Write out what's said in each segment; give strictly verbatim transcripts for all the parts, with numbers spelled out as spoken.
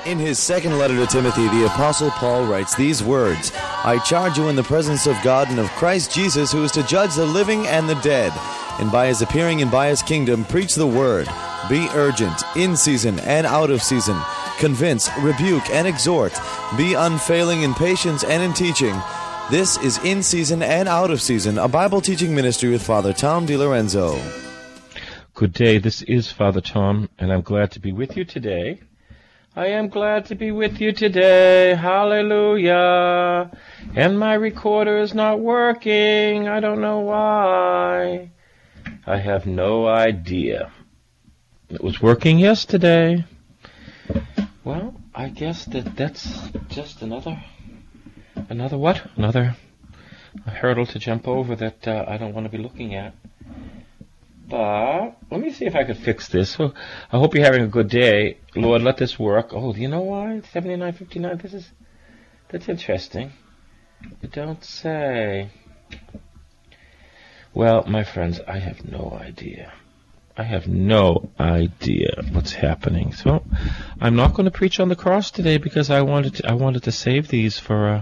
In his second letter to Timothy, the Apostle Paul writes these words, I charge you in the presence of God and of Christ Jesus, who is to judge the living and the dead, and by his appearing and by his kingdom, preach the word. Be urgent, in season and out of season. Convince, rebuke, and exhort. Be unfailing in patience and in teaching. This is In Season and Out of Season, a Bible teaching ministry with Father Tom DiLorenzo. Good day, this is Father Tom, and I'm glad to be with you today. I am glad to be with you today, hallelujah. And my recorder is not working, I don't know why. I have no idea. It was working yesterday. Well, I guess that that's just another, another what? Another a hurdle to jump over that uh, I don't want to be looking at. But let me see if I could fix this. Well, I hope you're having a good day. Lord, let this work. Oh, do you know why? seventy-nine fifty-nine, this is, that's interesting. You don't say. Well, my friends, I have no idea. I have no idea what's happening. So, I'm not going to preach on the cross today because I wanted to, I wanted to save these for uh,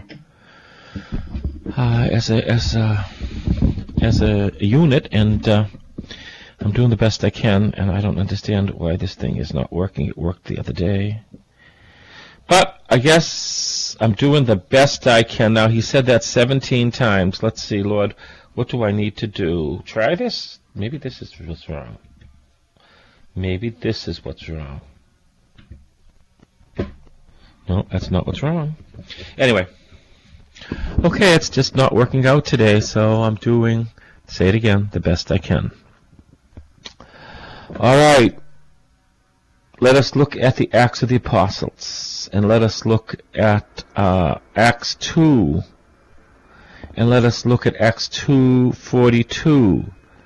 uh, as a as a as a unit, and uh, I'm doing the best I can, and I don't understand why this thing is not working. It worked the other day. But I guess I'm doing the best I can. Now, he said that seventeen times. Let's see, Lord, what do I need to do? Try this? Maybe this is what's wrong. Maybe this is what's wrong. No, that's not what's wrong. Anyway. Okay, it's just not working out today, so I'm doing, say it again, the best I can. All right, let us look at the Acts of the Apostles, and let us look at uh, Acts two, and let us look at Acts two forty-two.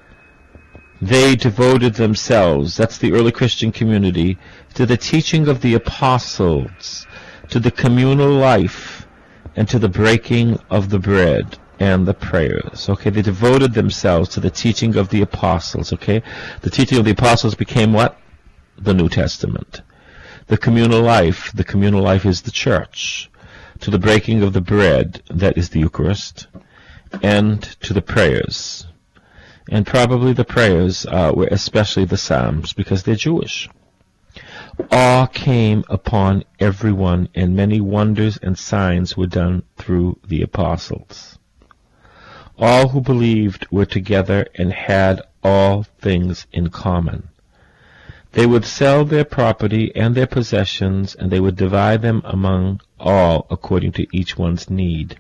They devoted themselves, that's the early Christian community, to the teaching of the apostles, to the communal life, and to the breaking of the bread and the prayers. Okay, they devoted themselves to the teaching of the apostles. Okay, the teaching of the apostles became what? The New Testament. The communal life, the communal life is the church. To the breaking of the bread, that is the Eucharist, and to the prayers. And probably the prayers uh, were especially the Psalms, because they're Jewish. Awe came upon everyone, and many wonders and signs were done through the apostles. All who believed were together and had all things in common. They would sell their property and their possessions, and they would divide them among all according to each one's need.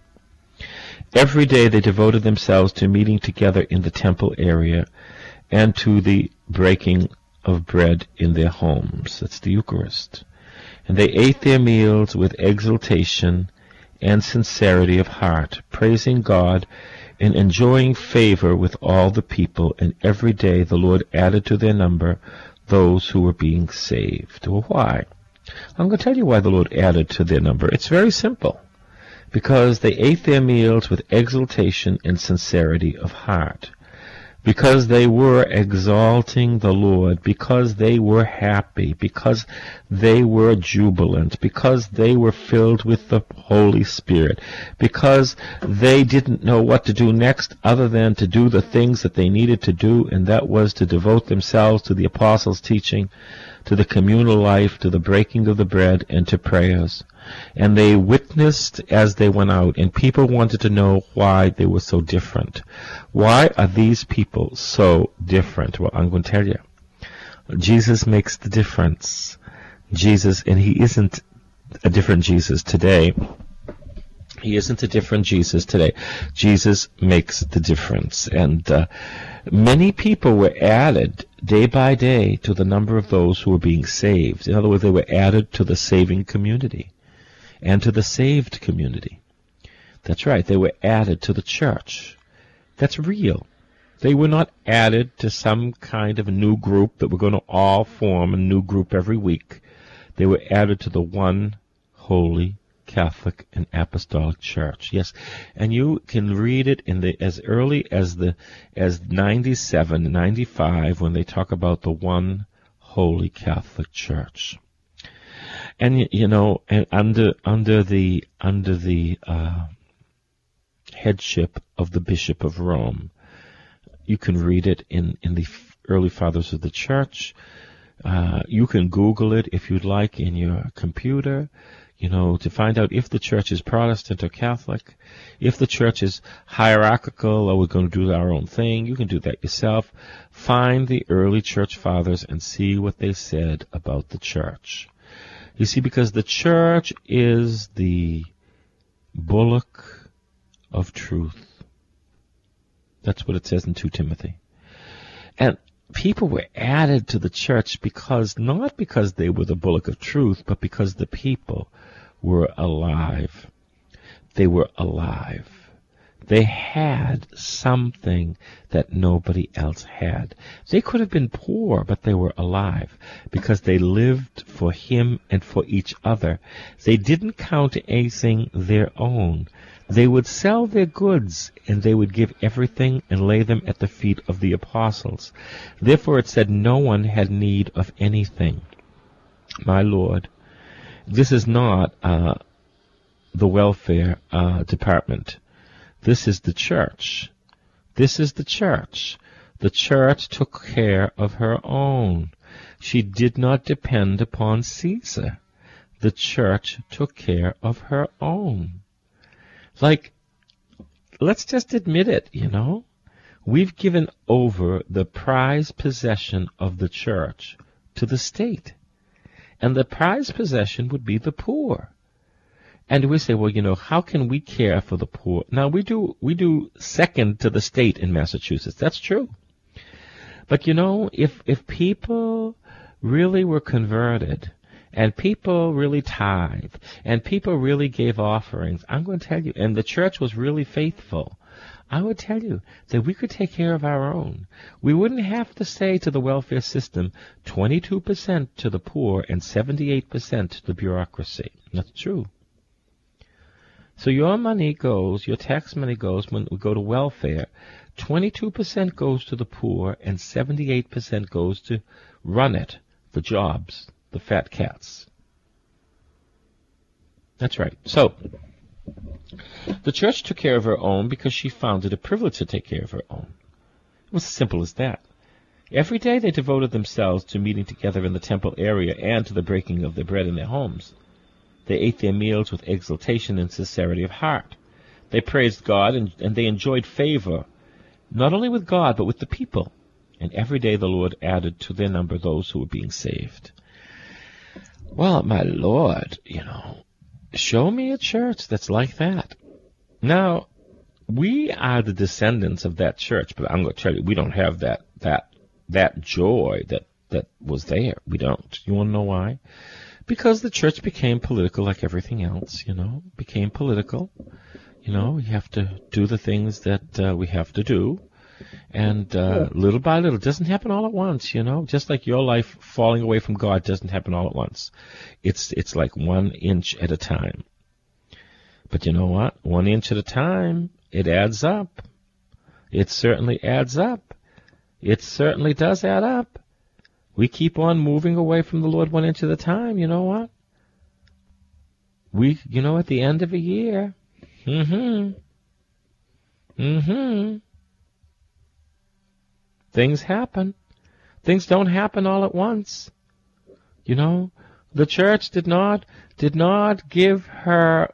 Every day they devoted themselves to meeting together in the temple area and to the breaking of bread in their homes. That's the Eucharist. And they ate their meals with exultation and sincerity of heart, praising God and enjoying favor with all the people, and every day the Lord added to their number those who were being saved. Well, why? I'm going to tell you why the Lord added to their number. It's very simple. Because they ate their meals with exultation and sincerity of heart. Because they were exalting the Lord, because they were happy, because they were jubilant, because they were filled with the Holy Spirit, because they didn't know what to do next other than to do the things that they needed to do, and that was to devote themselves to the apostles' teaching, to the communal life, to the breaking of the bread, and to prayers. And they witnessed as they went out, and people wanted to know why they were so different. Why are these people so different? Well, I'm going to tell you. Jesus makes the difference. Jesus, and he isn't a different Jesus today. He isn't a different Jesus today. Jesus makes the difference. And uh, many people were added day by day to the number of those who were being saved. In other words, they were added to the saving community and to the saved community. That's right, they were added to the church. That's real. They were not added to some kind of a new group that we're going to all form a new group every week. They were added to the one holy Catholic and Apostolic Church. Yes, and you can read it in the as early as the as ninety-seven, ninety-five when they talk about the one holy Catholic Church. And y- you know, and under under the under the uh, headship of the Bishop of Rome, you can read it in in the f- early fathers of the church. Uh, you can Google it if you'd like in your computer, you know, to find out if the church is Protestant or Catholic, if the church is hierarchical or we're going to do our own thing. You can do that yourself. Find the early church fathers and see what they said about the church. You see, because the church is the bullock of truth. That's what it says in Second Timothy. And people were added to the church because, not because they were the bullock of truth, but because the people were alive. They were alive. They had something that nobody else had. They could have been poor, but they were alive because they lived for Him and for each other. They didn't count anything their own. They would sell their goods, and they would give everything and lay them at the feet of the apostles. Therefore it said no one had need of anything. My Lord, this is not uh, the welfare uh, department. This is the church. This is the church. The church took care of her own. She did not depend upon Caesar. The church took care of her own. Like, let's just admit it, you know. We've given over the prized possession of the church to the state. And the prized possession would be the poor. And we say, well, you know, how can we care for the poor? Now, we do we do second to the state in Massachusetts. That's true. But, you know, if if people really were converted, and people really tithe, and people really gave offerings, I'm going to tell you, and the church was really faithful, I would tell you that we could take care of our own. We wouldn't have to say to the welfare system, twenty-two percent to the poor and seventy-eight percent to the bureaucracy. That's true. So your money goes, your tax money goes, when we go to welfare, twenty-two percent goes to the poor and seventy-eight percent goes to run it, the jobs, the fat cats. That's right. So, the church took care of her own because she found it a privilege to take care of her own. It was as simple as that. Every day they devoted themselves to meeting together in the temple area and to the breaking of their bread in their homes. They ate their meals with exultation and sincerity of heart. They praised God, and, and they enjoyed favor, not only with God, but with the people. And every day the Lord added to their number those who were being saved. Well, my Lord, you know, show me a church that's like that. Now, we are the descendants of that church, but I'm going to tell you, we don't have that that that joy that, that was there. We don't. You want to know why? Because the church became political like everything else, you know, became political. You know, we have to do the things that uh, we have to do. And uh, little by little, it doesn't happen all at once, you know. Just like your life falling away from God doesn't happen all at once. It's it's like one inch at a time. But you know what? One inch at a time, it adds up. It certainly adds up. It certainly does add up. We keep on moving away from the Lord one inch at a time, you know what? We, you know, at the end of a year, mm-hmm, mm-hmm, things happen. Things don't happen all at once. You know, the church did not, did not give her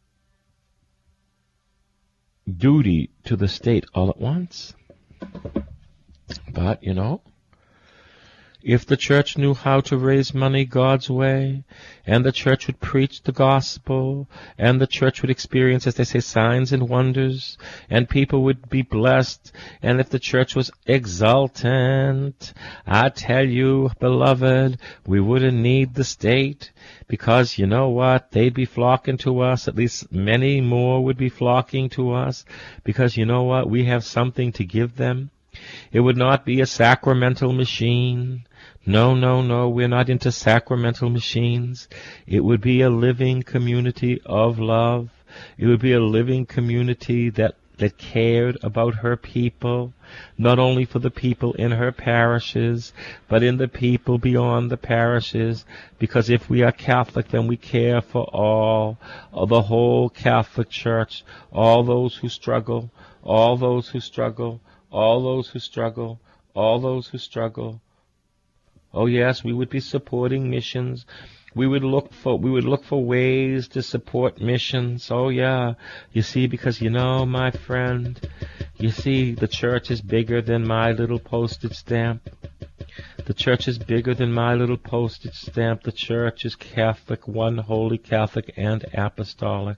duty to the state all at once. But, you know, if the church knew how to raise money God's way, and the church would preach the gospel, and the church would experience, as they say, signs and wonders, and people would be blessed, and if the church was exultant, I tell you, beloved, we wouldn't need the state, because you know what? They'd be flocking to us, at least many more would be flocking to us, because you know what? We have something to give them. It would not be a sacramental machine. No, no, no, we're not into sacramental machines. It would be a living community of love. It would be a living community that that cared about her people, not only for the people in her parishes, but in the people beyond the parishes, because if we are Catholic, then we care for all, of the whole Catholic Church, all those who struggle, all those who struggle, all those who struggle, all those who struggle. Oh yes, we would be supporting missions. We would look for we would look for ways to support missions. Oh yeah, you see, because you know, my friend, you see, the church is bigger than my little postage stamp. The church is bigger than my little postage stamp. The church is Catholic, one holy Catholic and apostolic.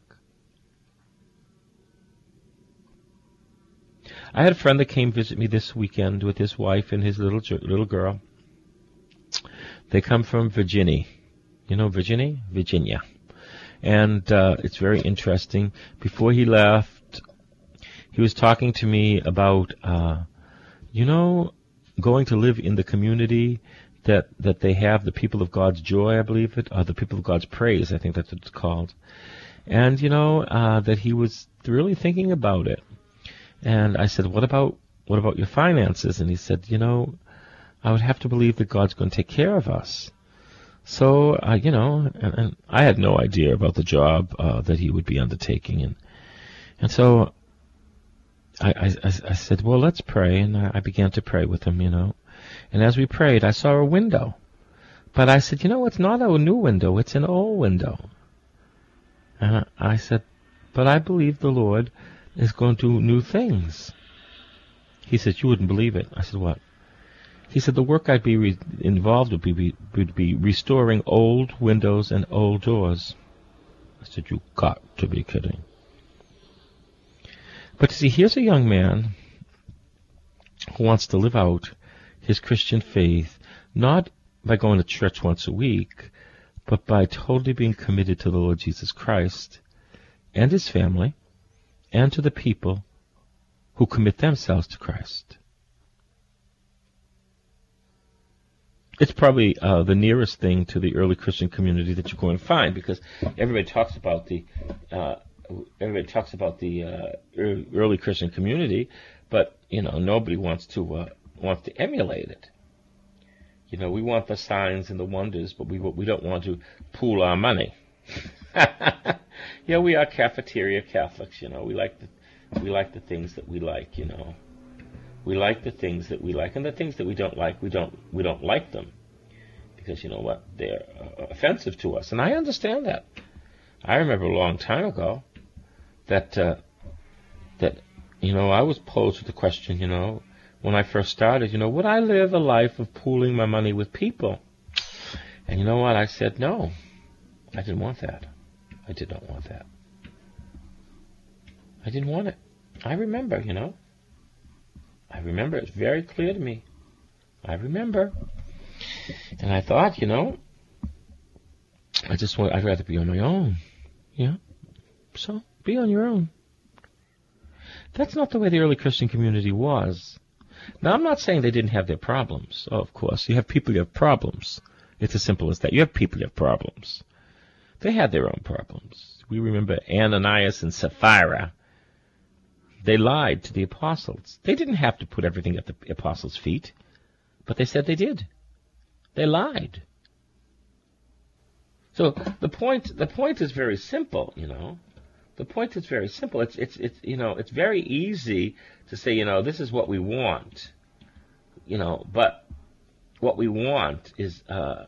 I had a friend that came visit me this weekend with his wife and his little little girl. They come from Virginia. You know Virginia? Virginia. And uh, it's very interesting. Before he left, he was talking to me about, uh, you know, going to live in the community that, that they have, the people of God's joy, I believe it, or the people of God's praise, I think that's what it's called. And, you know, uh, that he was really thinking about it. And I said, what about, what about your finances? And he said, you know, I would have to believe that God's going to take care of us. So, uh, you know, and, and I had no idea about the job uh, that he would be undertaking. And and so I, I, I said, well, let's pray. And I, I began to pray with him, you know. And as we prayed, I saw a window. But I said, you know, it's not a new window. It's an old window. And I said, but I believe the Lord is going to do new things. He said, you wouldn't believe it. I said, what? He said, the work I'd be re- involved would be, would be restoring old windows and old doors. I said, you got to be kidding. But see, here's a young man who wants to live out his Christian faith, not by going to church once a week, but by totally being committed to the Lord Jesus Christ and his family and to the people who commit themselves to Christ. It's probably uh, the nearest thing to the early Christian community that you're going to find, because everybody talks about the uh, everybody talks about the uh, early Christian community, but you know, nobody wants to uh, wants to emulate it. You know, we want the signs and the wonders, but we we don't want to pool our money. Yeah, we are cafeteria Catholics. You know, we like the we like the things that we like. You know. We like the things that we like, and the things that we don't like, we don't we don't like them, because you know what, they're uh, offensive to us, and I understand that. I remember a long time ago that uh, that you know I was posed with the question, you know, when I first started, you know, would I live a life of pooling my money with people? And you know what, I said no, I didn't want that. I did not want that. I didn't want it. I remember, you know. I remember, it's very clear to me. I remember. And I thought, you know, I just want, I'd rather be on my own. Yeah? So, be on your own. That's not the way the early Christian community was. Now, I'm not saying they didn't have their problems. Oh, of course. You have people who have problems. It's as simple as that. You have people who have problems. They had their own problems. We remember Ananias and Sapphira. They lied to the apostles. They didn't have to put everything at the apostles' feet, but they said they did. They lied. So the point, the point is very simple, you know. The point is very simple. It's, it's, it's, you know, it's very easy to say, you know, this is what we want, you know, but what we want is, uh,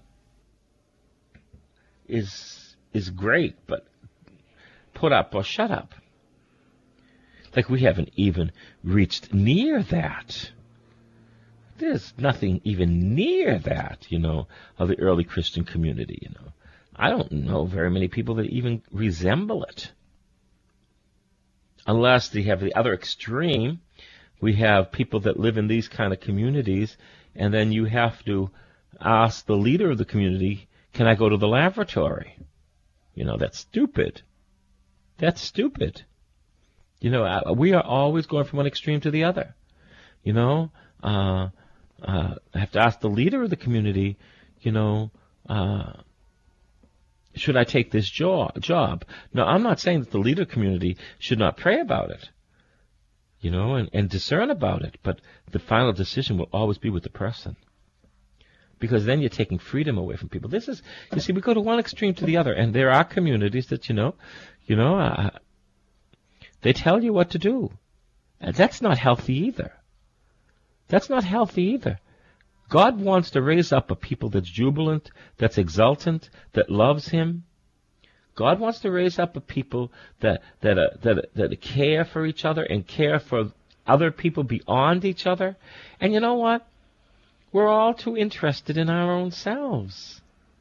is, is great, but put up or shut up. Like we haven't even reached near that. There's nothing even near that, you know, of the early Christian community, you know. I don't know very many people that even resemble it. Unless they have the other extreme. We have people that live in these kind of communities, and then you have to ask the leader of the community, can I go to the lavatory? You know, that's stupid. That's stupid. You know, we are always going from one extreme to the other. You know, uh, uh, I have to ask the leader of the community, you know, uh, should I take this jo- job? Now, I'm not saying that the leader community should not pray about it. you know, and, and discern about it. But the final decision will always be with the person. Because then you're taking freedom away from people. This is, you see, we go to one extreme to the other. And there are communities that, you know, you know, uh, they tell you what to do. And that's not healthy either. That's not healthy either. God wants to raise up a people that's jubilant, that's exultant, that loves Him. God wants to raise up a people that that uh, that that care for each other and care for other people beyond each other. And you know what? We're all too interested in our own selves.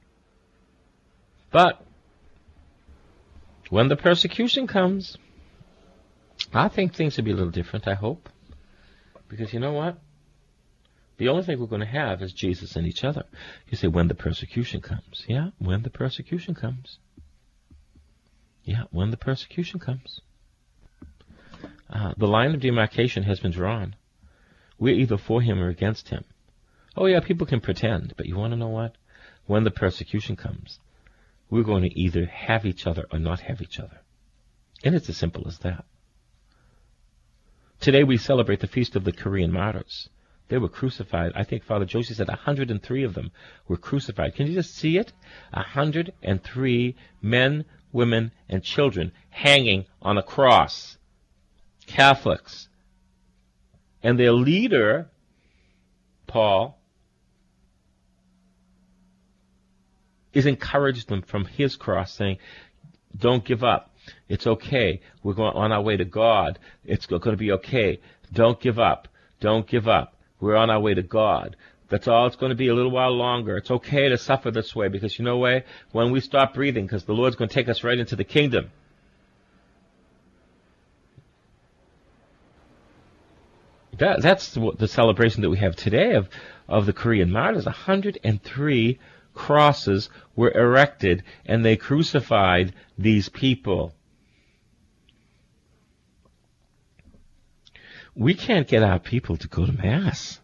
But when the persecution comes, I think things will be a little different, I hope. Because you know what? The only thing we're going to have is Jesus and each other. You say, when the persecution comes. Yeah, when the persecution comes. Yeah, when the persecution comes. Uh, the line of demarcation has been drawn. We're either for Him or against Him. Oh yeah, people can pretend, but you want to know what? When the persecution comes, we're going to either have each other or not have each other. And it's as simple as that. Today we celebrate the feast of the Korean martyrs. They were crucified. I think Father Josie said one hundred three of them were crucified. Can you just see it? one hundred three men, women, and children hanging on a cross. Catholics. And their leader, Paul, is encouraged them from his cross, saying, don't give up. It's okay. We're going on our way to God. It's going to be okay. Don't give up. Don't give up. We're on our way to God. That's all. It's going to be a little while longer. It's okay to suffer this way because you know what? When we stop breathing, because the Lord's going to take us right into the kingdom. That, that's the, the celebration that we have today of, of the Korean martyrs. one hundred three crosses were erected and they crucified these people. We can't get our people to go to Mass.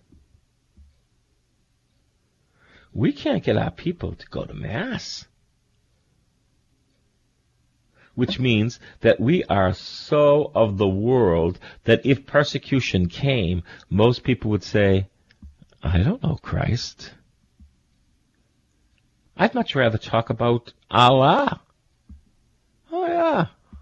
We can't get our people to go to Mass. Which means that we are so of the world that if persecution came, most people would say, I don't know Christ. I'd much rather talk about Allah. Oh, yeah.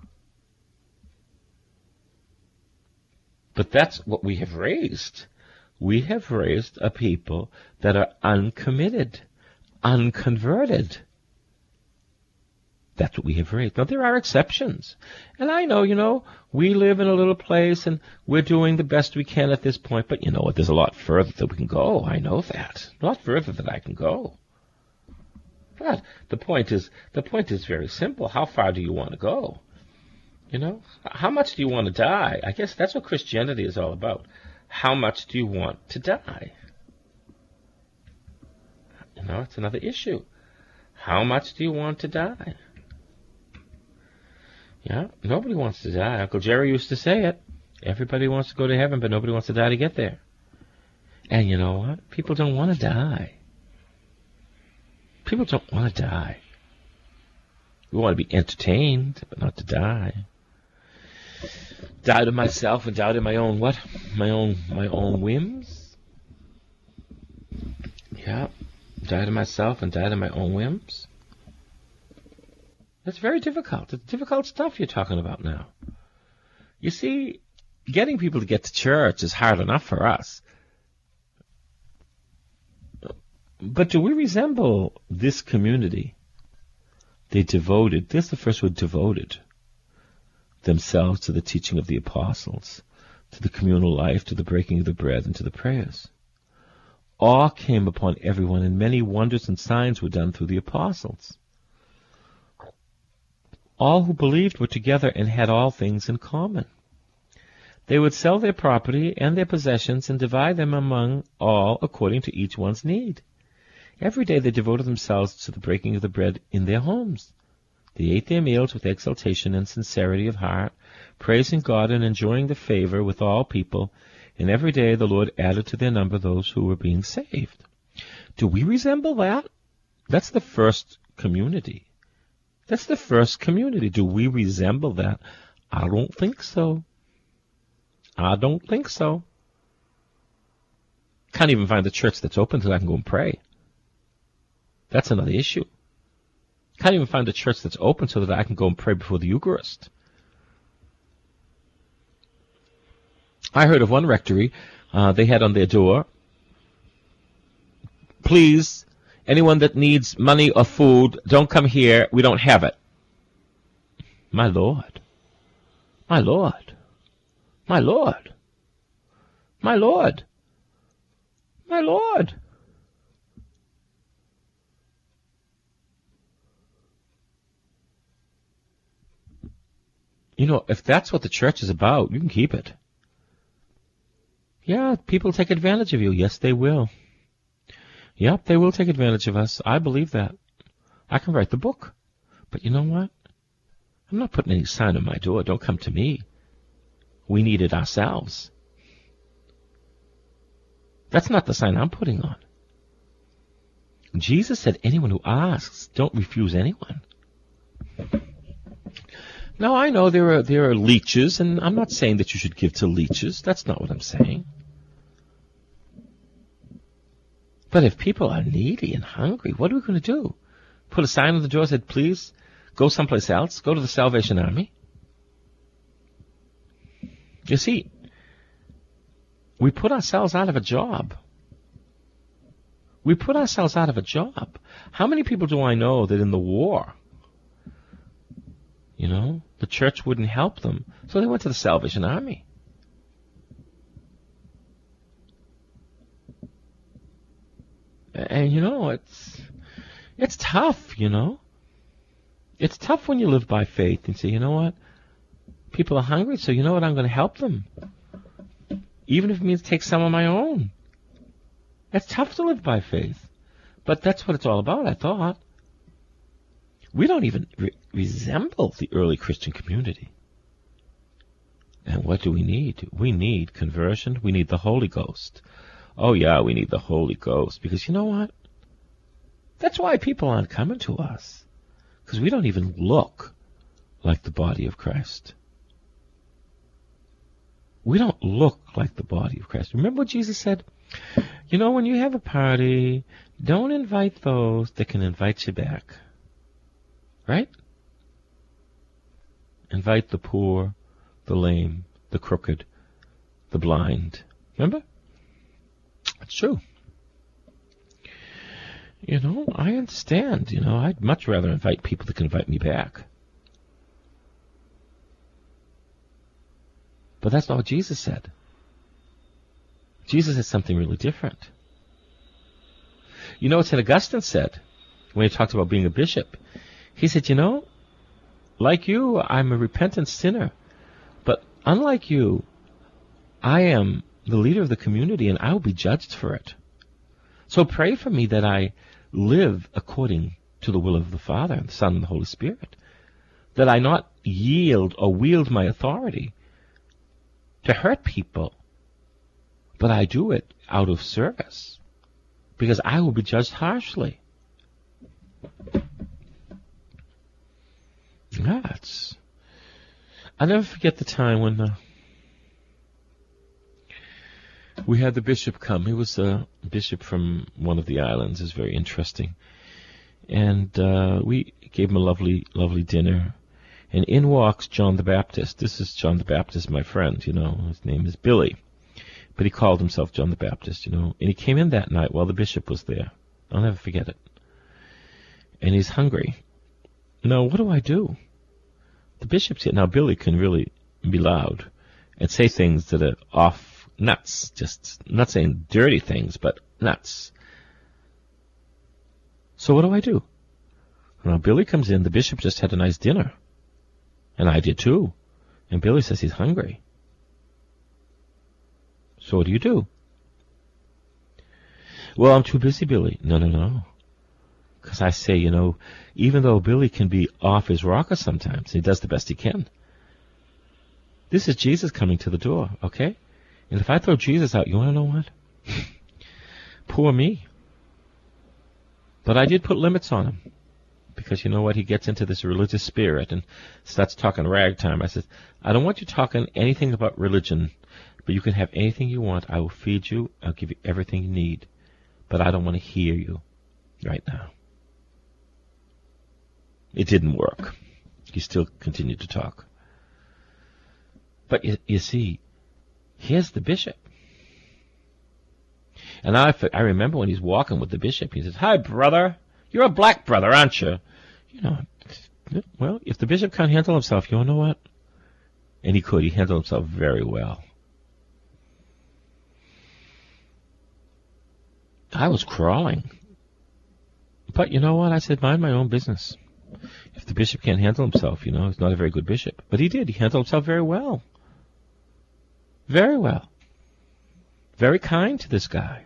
But that's what we have raised. We have raised a people that are uncommitted, unconverted. That's what we have raised. Now, there are exceptions. And I know, you know, we live in a little place and we're doing the best we can at this point. But you know what? There's a lot further that we can go. I know that. A lot further that I can go. But the point is, the point is very simple. How far do you want to go? You know, how much do you want to die? I guess that's what Christianity is all about. How much do you want to die? You know, it's another issue. How much do you want to die? Yeah, nobody wants to die. Uncle Jerry used to say it. Everybody wants to go to heaven, but nobody wants to die to get there. And you know what? People don't want to die. People don't want to die. We want to be entertained, but not to die. Die to myself and die to my own what? My own my own whims? Yeah. Die to myself and die to my own whims? That's very difficult. It's difficult stuff you're talking about now. You see, getting people to get to church is hard enough for us. But do we resemble this community? They devoted, this is the first word, devoted themselves to the teaching of the apostles, to the communal life, to the breaking of the bread, and to the prayers. Awe came upon everyone, and many wonders and signs were done through the apostles. All who believed were together and had all things in common. They would sell their property and their possessions and divide them among all according to each one's need. Every day they devoted themselves to the breaking of the bread in their homes. They ate their meals with exultation and sincerity of heart, praising God and enjoying the favor with all people, and every day the Lord added to their number those who were being saved. Do we resemble that? That's the first community. That's the first community. Do we resemble that? I don't think so. I don't think so. Can't even find a church that's open so I can go and pray. That's another issue. Can't even find a church that's open so that I can go and pray before the Eucharist. I heard of one rectory, uh, they had on their door, please, anyone that needs money or food, don't come here, we don't have it. My Lord. My Lord. My Lord. My Lord. My Lord. You know, if that's what the church is about, you can keep it. Yeah, people take advantage of you. Yes, they will. Yep, they will take advantage of us. I believe that. I can write the book. But you know what? I'm not putting any sign on my door. Don't come to me. We need it ourselves. That's not the sign I'm putting on. Jesus said, anyone who asks, don't refuse anyone. Now, I know there are there are leeches, and I'm not saying that you should give to leeches. That's not what I'm saying. But if people are needy and hungry, what are we going to do? Put a sign on the door that said, please, go someplace else. Go to the Salvation Army. You see, we put ourselves out of a job. We put ourselves out of a job. How many people do I know that in the war, you know, the church wouldn't help them, so they went to the Salvation Army? And, you know, it's it's tough, you know. It's tough when you live by faith and say, you know what, people are hungry, so you know what, I'm going to help them. Even if it means take some of my own. It's tough to live by faith. But that's what it's all about, I thought. We don't even re- resemble the early Christian community. And what do we need? We need conversion. We need the Holy Ghost. Oh, yeah, we need the Holy Ghost. Because you know what? That's why people aren't coming to us. Because we don't even look like the body of Christ. We don't look like the body of Christ. Remember what Jesus said? You know, when you have a party, don't invite those that can invite you back. Right? Invite the poor, the lame, the crooked, the blind. Remember? It's true. You know, I understand. You know, I'd much rather invite people that can invite me back. But that's not what Jesus said. Jesus said something really different. You know what Saint Augustine said when he talked about being a bishop? He said, you know, like you, I'm a repentant sinner. But unlike you, I am the leader of the community and I will be judged for it. So pray for me that I live according to the will of the Father, the Son, and the Holy Spirit. That I not yield or wield my authority to hurt people, but I do it out of service, because I will be judged harshly. That's. I'll never forget the time when uh, we had the bishop come. He was a bishop from one of the islands. It was very interesting. And uh, we gave him a lovely, lovely dinner. And in walks John the Baptist. This is John the Baptist, my friend, you know. His name is Billy. But he called himself John the Baptist, you know. And he came in that night while the bishop was there. I'll never forget it. And he's hungry. Now, what do I do? The bishop's here. Now, Billy can really be loud and say things that are off nuts. Just, not saying dirty things, but nuts. So what do I do? Now, Billy comes in. The bishop just had a nice dinner. And I did too. And Billy says he's hungry. So what do you do? Well, I'm too busy, Billy. No, no, no. Because I say, you know, even though Billy can be off his rocker sometimes, he does the best he can. This is Jesus coming to the door, okay? And if I throw Jesus out, you want to know what? Poor me. But I did put limits on him. Because you know what? He gets into this religious spirit and starts talking ragtime. I said, I don't want you talking anything about religion. But you can have anything you want. I will feed you. I'll give you everything you need. But I don't want to hear you right now. It didn't work. He still continued to talk. But you, you see, here's the bishop. And I, I remember when he's walking with the bishop, he says, "Hi, brother. You're a black brother, aren't you?" You know, well, if the bishop can't handle himself, you know what? And he could. He handled himself very well. I was crawling. But you know what? I said, mind my own business. If the bishop can't handle himself, you know, he's not a very good bishop. But he did. He handled himself very well. Very well. Very kind to this guy.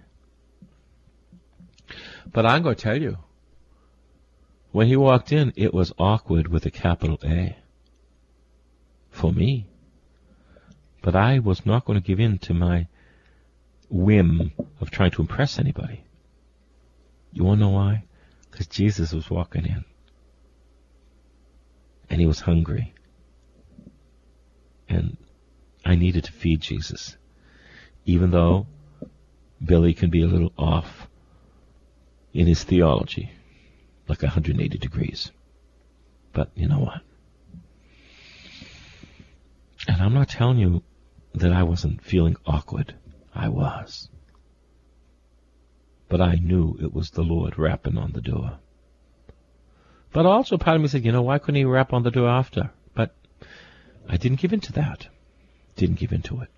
But I'm going to tell you, when he walked in, it was awkward with a capital A. For me. But I was not going to give in to my whim of trying to impress anybody. You want to know why? Because Jesus was walking in. And he was hungry. And I needed to feed Jesus. Even though Billy can be a little off in his theology, like one hundred eighty degrees. But you know what? And I'm not telling you that I wasn't feeling awkward. I was. But I knew it was the Lord rapping on the door. But also part of me said, you know, why couldn't he rap on the door after? But I didn't give in to that. Didn't give in to it.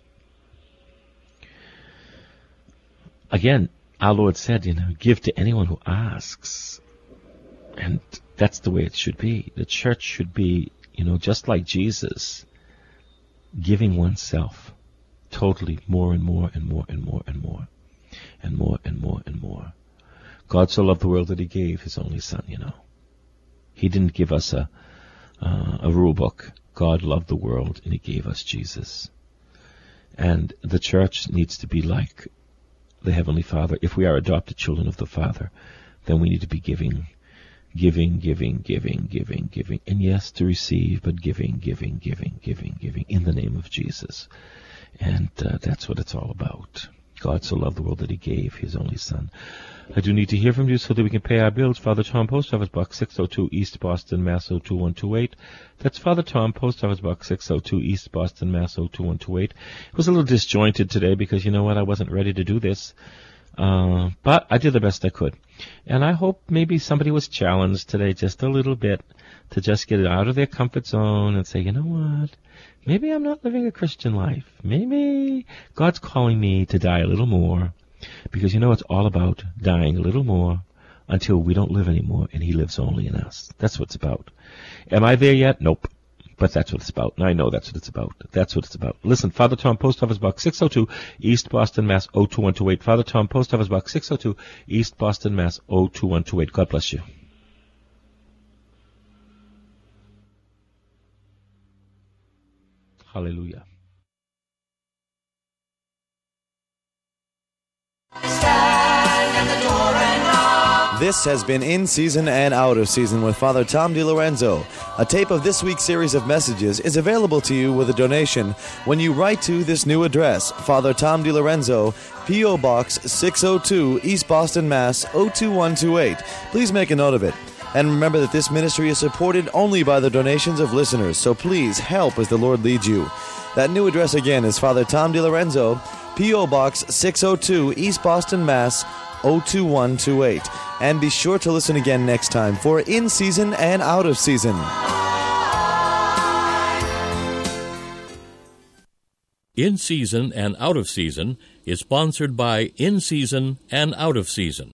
Again, our Lord said, you know, give to anyone who asks. And that's the way it should be. The church should be, you know, just like Jesus, giving oneself totally more and more and more and more and more and more and more and more. God so loved the world that he gave his only son, you know. He didn't give us a, uh, a rule book. God loved the world and he gave us Jesus. And the church needs to be like the Heavenly Father. If we are adopted children of the Father, then we need to be giving, giving, giving, giving, giving, giving. And yes, to receive, but giving, giving, giving, giving, giving in the name of Jesus. And uh, that's what it's all about. God so loved the world that he gave his only son. I do need to hear from you so that we can pay our bills. Father Tom, Post Office Box six oh two, East Boston, Mass. oh two one two eight. That's Father Tom, Post Office Box six oh two, East Boston, Mass. oh two one two eight. It was a little disjointed today because, you know what, I wasn't ready to do this. Uh, but I did the best I could. And I hope maybe somebody was challenged today just a little bit to just get out of their comfort zone and say, you know what, maybe I'm not living a Christian life. Maybe God's calling me to die a little more. Because, you know, it's all about dying a little more until we don't live anymore and he lives only in us. That's what it's about. Am I there yet? Nope. But that's what it's about. And I know that's what it's about. That's what it's about. Listen, Father Tom, Post Office Box six oh two, East Boston, Mass. oh two one two eight. Father Tom, Post Office Box six oh two, East Boston, Mass. oh two one two eight. God bless you. Hallelujah. This has been In Season and Out of Season with Father Tom DiLorenzo. A tape of this week's series of messages is available to you with a donation when you write to this new address, Father Tom DiLorenzo, P O. Box six oh two, East Boston, Mass. oh two one two eight. Please make a note of it. And remember that this ministry is supported only by the donations of listeners, so please help as the Lord leads you. That new address again is Father Tom DiLorenzo, P O. Box six oh two, East Boston, Mass. oh two one two eight. And be sure to listen again next time for In Season and Out of Season. In Season and Out of Season is sponsored by In Season and Out of Season.